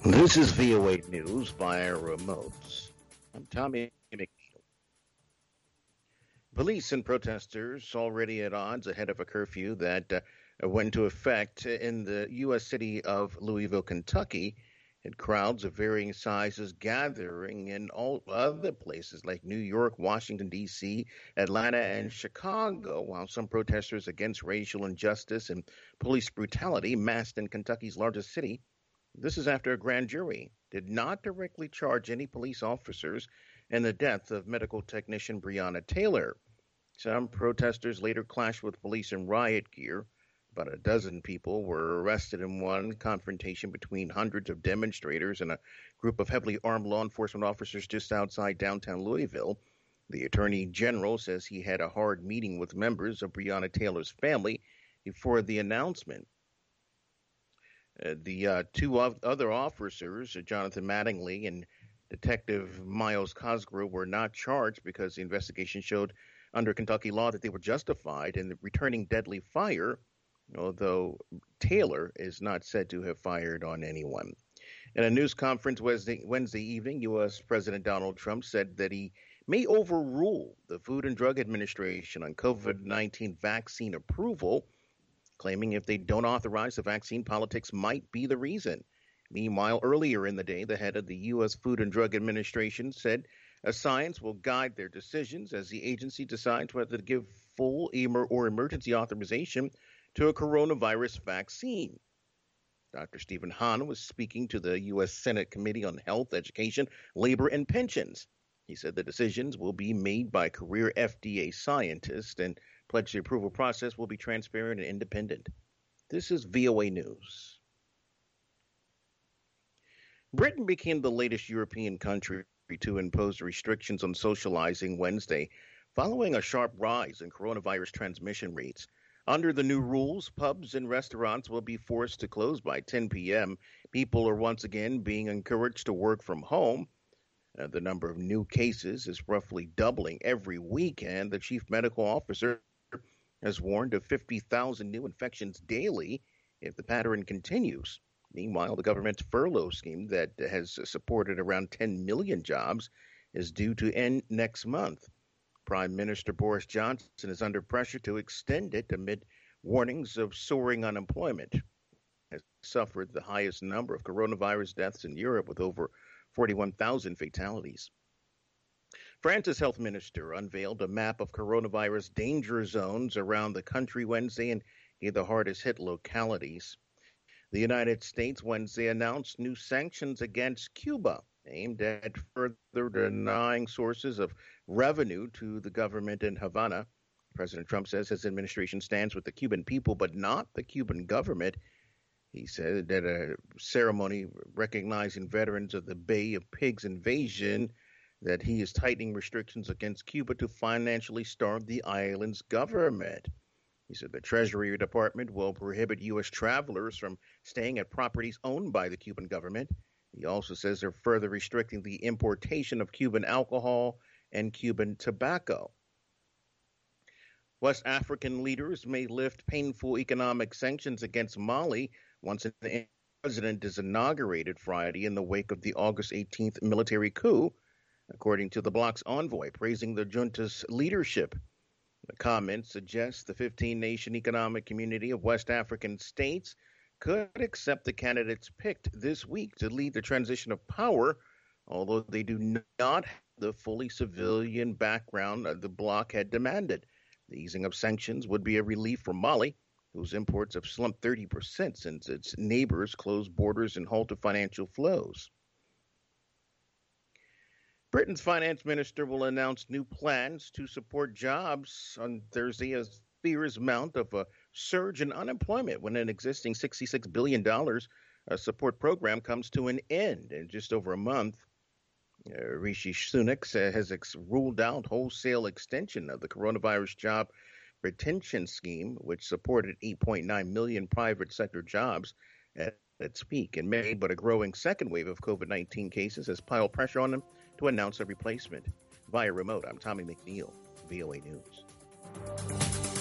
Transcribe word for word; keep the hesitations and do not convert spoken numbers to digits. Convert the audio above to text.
This is V O A News via remote. I'm Tommy McNeil. Police and protesters already at odds ahead of a curfew that uh, went into effect in the U S city of Louisville, Kentucky, had crowds of varying sizes gathering in all other places like New York, Washington, D C, Atlanta, and Chicago, while some protesters against racial injustice and police brutality massed in Kentucky's largest city. This is after a grand jury did not directly charge any police officers in the death of medical technician Breonna Taylor. Some protesters later clashed with police in riot gear. About a dozen people were arrested in one confrontation between hundreds of demonstrators and a group of heavily armed law enforcement officers just outside downtown Louisville. The Attorney General says he had a hard meeting with members of Breonna Taylor's family before the announcement. Uh, the uh, two other officers, uh, Jonathan Mattingly and Detective Miles Cosgrove, were not charged because the investigation showed under Kentucky law that they were justified in returning deadly fire, although Taylor is not said to have fired on anyone. In a news conference Wednesday, Wednesday evening, U S. President Donald Trump said that he may overrule the Food and Drug Administration on COVID nineteen vaccine approval, claiming if they don't authorize the vaccine, politics might be the reason. Meanwhile, earlier in the day, the head of the U S. Food and Drug Administration said a science will guide their decisions as the agency decides whether to give full emer- or emergency authorization to a coronavirus vaccine. Doctor Stephen Hahn was speaking to the U S. Senate Committee on Health, Education, Labor, and Pensions. He said the decisions will be made by career F D A scientists and pledged the approval process will be transparent and independent. This is V O A News. Britain became the latest European country to impose restrictions on socializing Wednesday, following a sharp rise in coronavirus transmission rates. Under the new rules, pubs and restaurants will be forced to close by ten p.m. People are once again being encouraged to work from home. Uh, the number of new cases is roughly doubling every week, and the chief medical officer has warned of fifty thousand new infections daily if the pattern continues. Meanwhile, the government's furlough scheme that has supported around ten million jobs is due to end next month. Prime Minister Boris Johnson is under pressure to extend it amid warnings of soaring unemployment. Has suffered the highest number of coronavirus deaths in Europe with over forty-one thousand fatalities. France's health minister unveiled a map of coronavirus danger zones around the country Wednesday and gave the hardest hit localities. The United States Wednesday announced new sanctions against Cuba, aimed at further denying sources of revenue to the government in Havana. President Trump says his administration stands with the Cuban people, but not the Cuban government. He said at a ceremony recognizing veterans of the Bay of Pigs invasion that he is tightening restrictions against Cuba to financially starve the island's government. He said the Treasury Department will prohibit U S travelers from staying at properties owned by the Cuban government. He also says they're further restricting the importation of Cuban alcohol and Cuban tobacco. West African leaders may lift painful economic sanctions against Mali once the president is inaugurated Friday in the wake of the August eighteenth military coup, according to the bloc's envoy, praising the junta's leadership. The comment suggests the fifteen-nation economic community of West African states could accept the candidates picked this week to lead the transition of power, although they do not have the fully civilian background the bloc had demanded. The easing of sanctions would be a relief for Mali, whose imports have slumped thirty percent since its neighbors closed borders and halted financial flows. Britain's finance minister will announce new plans to support jobs on Thursday as fears mount of a surge in unemployment when an existing sixty-six billion dollars support program comes to an end in just over a month. Uh, Rishi Sunak has ex- ruled out wholesale extension of the coronavirus job retention scheme, which supported eight point nine million private sector jobs at its peak in May, but a growing second wave of COVID nineteen cases has piled pressure on them to announce a replacement. Via remote, I'm Tommy McNeil, V O A News.